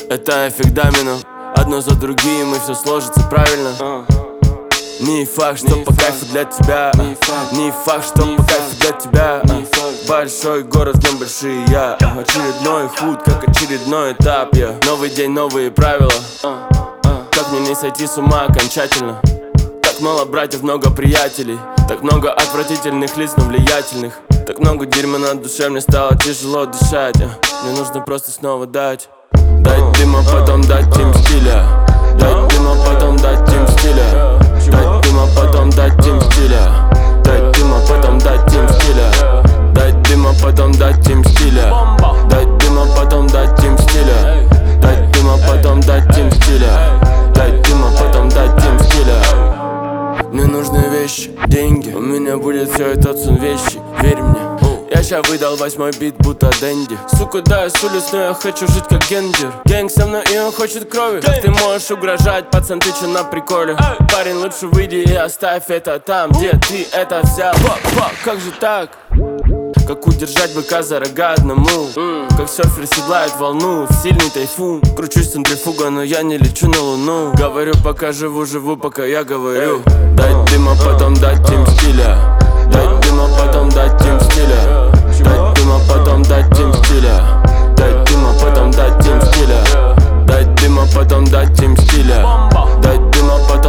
Это эффект домино. Одно за другим и все сложится правильно. Не факт, что по кайфу для тебя. Не факт, что по кайфу для тебя. Большой город, в нем большие я. Очередной худ, как очередной этап. Новый день, новые правила. Как мне не сойти с ума окончательно? Так мало братьев, много приятелей. Так много отвратительных лиц, но влиятельных. Так много дерьма на душе, мне стало тяжело дышать. Мне нужно просто снова дать. Дать дыма, потом дать им стиля. Дать дыма, потом дать им стиля. Дать дыма, потом дать им стиля. Дать дыма, потом дать им стиля. Дать дыма, потом дать им стиля. Дать дыма, потом дать им стиля. Дать дыма, потом дать им стиля. Дать дыма, потом дать им стиля. Мне нужны вещи, деньги. У меня будет все это цен вещи, верь мне. Я ща выдал 8-й бит, будто Дэнди. Сука, да, я с улиц, но я хочу жить как Гендер. Гэнг со мной, и он хочет крови. Как ты можешь угрожать, пацан, ты чё на приколе? Парень, лучше выйди и оставь это там, где ты это взял. Как же так? Как удержать быка за рога одному? Как серфер седлает волну, сильный тайфун. Кручусь центрифуга, но я не лечу на луну. Говорю, пока живу, пока я говорю. Дать дыма, потом дать им стиля. Дать дыма, потом дать им стиля. Дать дыма, потом дать им стиля. Дать дыма, потом дать им стиля. Дать дыма, потом дать им стиля. Дать дыма, потом